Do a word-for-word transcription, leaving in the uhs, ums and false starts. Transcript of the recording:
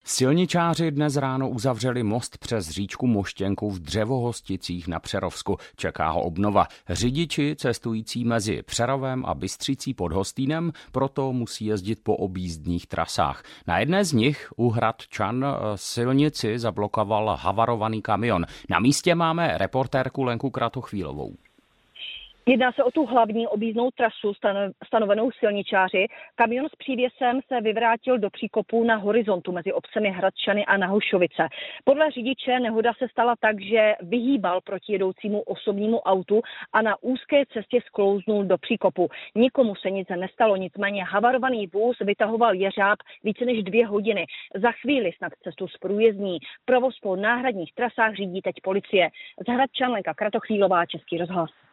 Silničáři dnes ráno uzavřeli most přes říčku Moštěnku v Dřevohosticích na Přerovsku. Čeká ho obnova. Řidiči cestující mezi Přerovem a Bystřicí pod Hostýnem proto musí jezdit po objízdných trasách. Na jedné z nich u Hradčan silnici zablokoval havarovaný kamion. Na místě máme reportérku Lenku Kratochvílovou. Jedná se o tu hlavní objízdnou trasu stanovenou silničáři. Kamion s přívěsem se vyvrátil do příkopu na horizontu mezi obcemi Hradčany a Nahušovice. Podle řidiče nehoda se stala tak, že vyhýbal proti jedoucímu osobnímu autu a na úzké cestě sklouznul do příkopu. Nikomu se nic nestalo, nicméně havarovaný vůz vytahoval jeřáb více než dvě hodiny. Za chvíli snad cestu zprůjezdní. Provoz po náhradních trasách řídí teď policie. Z Hradčan Lenka Kratochvílová, Český rozhlas.